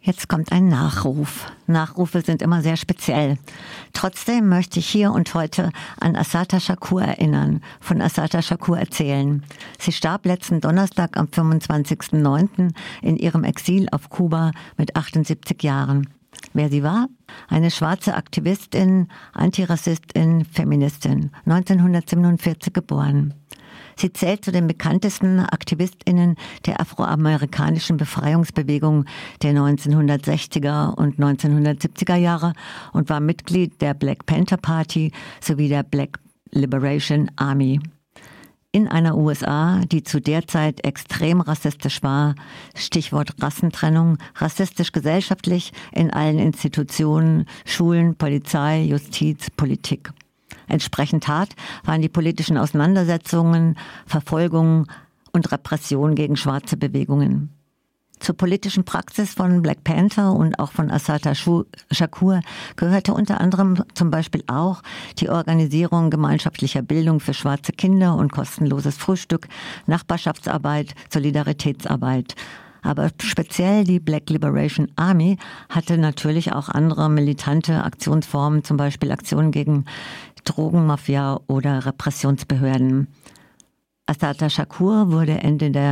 Jetzt kommt ein Nachruf. Nachrufe sind immer sehr speziell. Trotzdem möchte ich hier und heute an Assata Shakur erinnern, von Assata Shakur erzählen. Sie starb letzten Donnerstag am 25.09. in ihrem Exil auf Kuba mit 78 Jahren. Wer sie war? Eine schwarze Aktivistin, Antirassistin, Feministin, 1947 geboren. Sie zählt zu den bekanntesten AktivistInnen der afroamerikanischen Befreiungsbewegung der 1960er und 1970er Jahre und war Mitglied der Black Panther Party sowie der Black Liberation Army. In einer USA, die zu der Zeit extrem rassistisch war, Stichwort Rassentrennung, rassistisch gesellschaftlich in allen Institutionen, Schulen, Polizei, Justiz, Politik. Entsprechend hart waren die politischen Auseinandersetzungen, Verfolgungen und Repression gegen schwarze Bewegungen. Zur politischen Praxis von Black Panther und auch von Assata Shakur gehörte unter anderem zum Beispiel auch die Organisierung gemeinschaftlicher Bildung für schwarze Kinder und kostenloses Frühstück, Nachbarschaftsarbeit, Solidaritätsarbeit. Aber speziell die Black Liberation Army hatte natürlich auch andere militante Aktionsformen, zum Beispiel Aktionen gegen Drogenmafia oder Repressionsbehörden. Assata Shakur wurde Ende der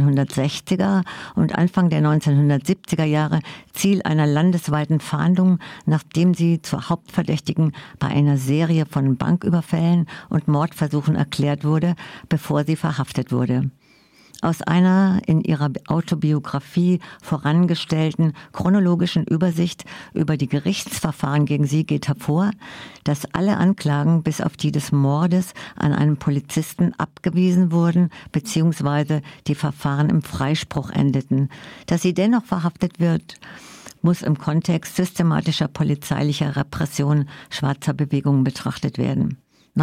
1960er und Anfang der 1970er Jahre Ziel einer landesweiten Fahndung, nachdem sie zur Hauptverdächtigen bei einer Serie von Banküberfällen und Mordversuchen erklärt wurde, bevor sie verhaftet wurde. Aus einer in ihrer Autobiografie vorangestellten chronologischen Übersicht über die Gerichtsverfahren gegen sie geht hervor, dass alle Anklagen bis auf die des Mordes an einem Polizisten abgewiesen wurden bzw. die Verfahren im Freispruch endeten. Dass sie dennoch verhaftet wird, muss im Kontext systematischer polizeilicher Repression schwarzer Bewegungen betrachtet werden.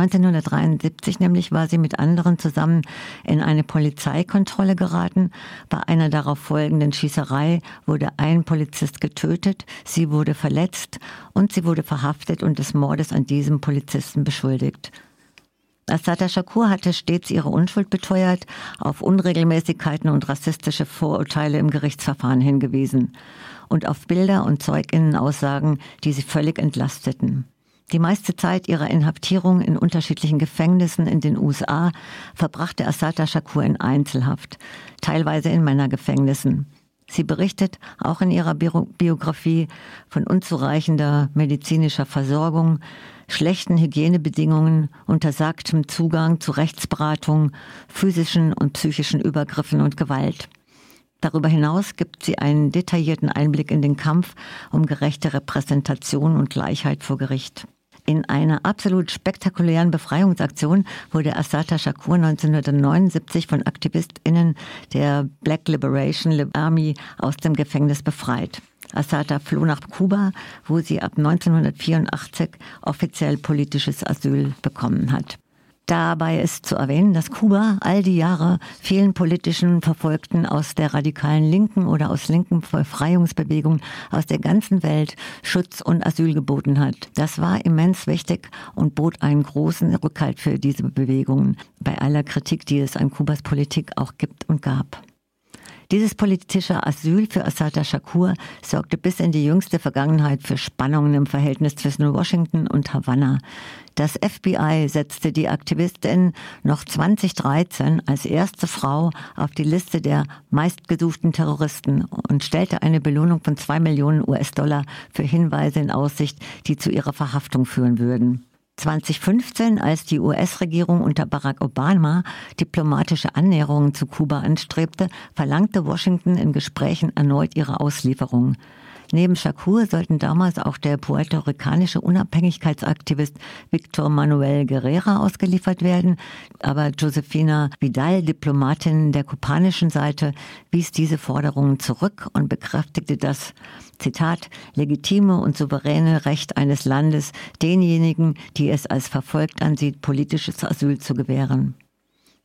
1973 nämlich war sie mit anderen zusammen in eine Polizeikontrolle geraten. Bei einer darauf folgenden Schießerei wurde ein Polizist getötet, sie wurde verletzt und sie wurde verhaftet und des Mordes an diesem Polizisten beschuldigt. Assata Shakur hatte stets ihre Unschuld beteuert, auf Unregelmäßigkeiten und rassistische Vorurteile im Gerichtsverfahren hingewiesen und auf Bilder und ZeugInnenaussagen, die sie völlig entlasteten. Die meiste Zeit ihrer Inhaftierung in unterschiedlichen Gefängnissen in den USA verbrachte Assata Shakur in Einzelhaft, teilweise in Männergefängnissen. Sie berichtet auch in ihrer Biografie von unzureichender medizinischer Versorgung, schlechten Hygienebedingungen, untersagtem Zugang zu Rechtsberatung, physischen und psychischen Übergriffen und Gewalt. Darüber hinaus gibt sie einen detaillierten Einblick in den Kampf um gerechte Repräsentation und Gleichheit vor Gericht. In einer absolut spektakulären Befreiungsaktion wurde Assata Shakur 1979 von AktivistInnen der Black Liberation Army aus dem Gefängnis befreit. Assata floh nach Kuba, wo sie ab 1984 offiziell politisches Asyl bekommen hat. Dabei ist zu erwähnen, dass Kuba all die Jahre vielen politischen Verfolgten aus der radikalen Linken oder aus linken Befreiungsbewegungen aus der ganzen Welt Schutz und Asyl geboten hat. Das war immens wichtig und bot einen großen Rückhalt für diese Bewegungen, bei aller Kritik, die es an Kubas Politik auch gibt und gab. Dieses politische Asyl für Assata Shakur sorgte bis in die jüngste Vergangenheit für Spannungen im Verhältnis zwischen Washington und Havanna. Das FBI setzte die Aktivistin noch 2013 als erste Frau auf die Liste der meistgesuchten Terroristen und stellte eine Belohnung von 2 Millionen US-Dollar für Hinweise in Aussicht, die zu ihrer Verhaftung führen würden. 2015, als die US-Regierung unter Barack Obama diplomatische Annäherungen zu Kuba anstrebte, verlangte Washington in Gesprächen erneut ihre Auslieferung. Neben Shakur sollten damals auch der puerto-ricanische Unabhängigkeitsaktivist Victor Manuel Guerrera ausgeliefert werden, aber Josefina Vidal, Diplomatin der kubanischen Seite, wies diese Forderungen zurück und bekräftigte das, Zitat, legitime und souveräne Recht eines Landes, denjenigen, die es als verfolgt ansieht, politisches Asyl zu gewähren.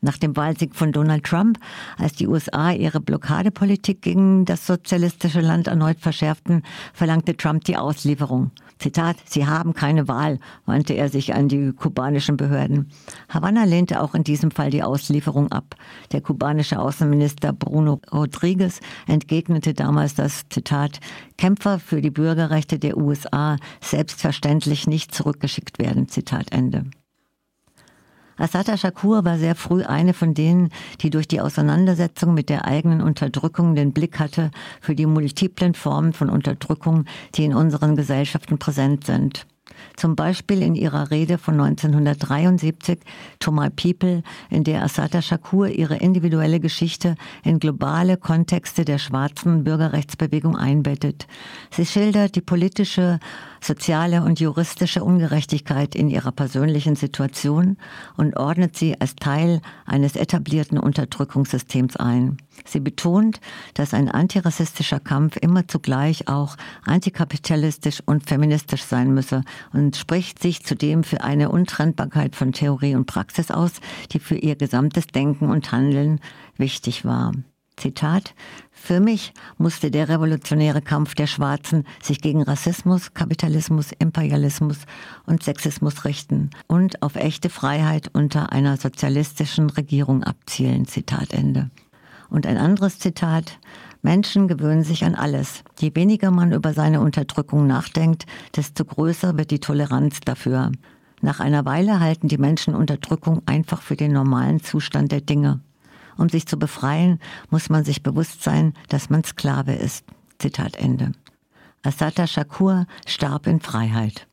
Nach dem Wahlsieg von Donald Trump, als die USA ihre Blockadepolitik gegen das sozialistische Land erneut verschärften, verlangte Trump die Auslieferung. Zitat, Sie haben keine Wahl, wandte er sich an die kubanischen Behörden. Havanna lehnte auch in diesem Fall die Auslieferung ab. Der kubanische Außenminister Bruno Rodriguez entgegnete damals, dass, Zitat, Kämpfer für die Bürgerrechte der USA selbstverständlich nicht zurückgeschickt werden, Zitat Ende. Assata Shakur war sehr früh eine von denen, die durch die Auseinandersetzung mit der eigenen Unterdrückung den Blick hatte für die multiplen Formen von Unterdrückung, die in unseren Gesellschaften präsent sind. Zum Beispiel in ihrer Rede von 1973 To My People, in der Assata Shakur ihre individuelle Geschichte in globale Kontexte der schwarzen Bürgerrechtsbewegung einbettet. Sie schildert die politische, soziale und juristische Ungerechtigkeit in ihrer persönlichen Situation und ordnet sie als Teil eines etablierten Unterdrückungssystems ein. Sie betont, dass ein antirassistischer Kampf immer zugleich auch antikapitalistisch und feministisch sein müsse und spricht sich zudem für eine Untrennbarkeit von Theorie und Praxis aus, die für ihr gesamtes Denken und Handeln wichtig war. Zitat, für mich musste der revolutionäre Kampf der Schwarzen sich gegen Rassismus, Kapitalismus, Imperialismus und Sexismus richten und auf echte Freiheit unter einer sozialistischen Regierung abzielen. Zitat Ende. Und ein anderes Zitat, Menschen gewöhnen sich an alles. Je weniger man über seine Unterdrückung nachdenkt, desto größer wird die Toleranz dafür. Nach einer Weile halten die Menschen Unterdrückung einfach für den normalen Zustand der Dinge. Um sich zu befreien, muss man sich bewusst sein, dass man Sklave ist. Zitat Ende. Assata Shakur starb in Freiheit.